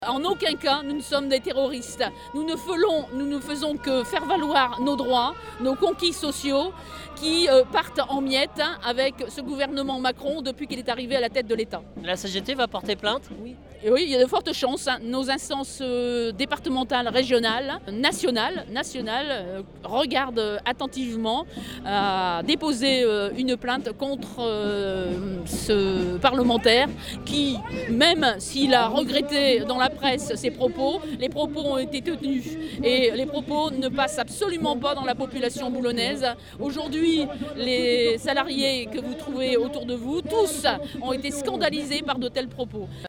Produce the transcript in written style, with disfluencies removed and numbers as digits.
En aucun cas, nous ne sommes des terroristes. Nous ne faisons que faire valoir nos droits, nos conquis sociaux qui partent en miettes avec ce gouvernement Macron depuis qu'il est arrivé à la tête de l'État. La CGT va porter plainte ? Oui. Et oui, il y a de fortes chances. Nos instances départementales, régionales, nationales regardent attentivement à déposer une plainte contre ce parlementaire qui, même s'il a regretté dans la presse ses propos, les propos ont été tenus et les propos ne passent absolument pas dans la population boulonnaise. Aujourd'hui, les salariés que vous trouvez autour de vous, tous ont été scandalisés par de tels propos.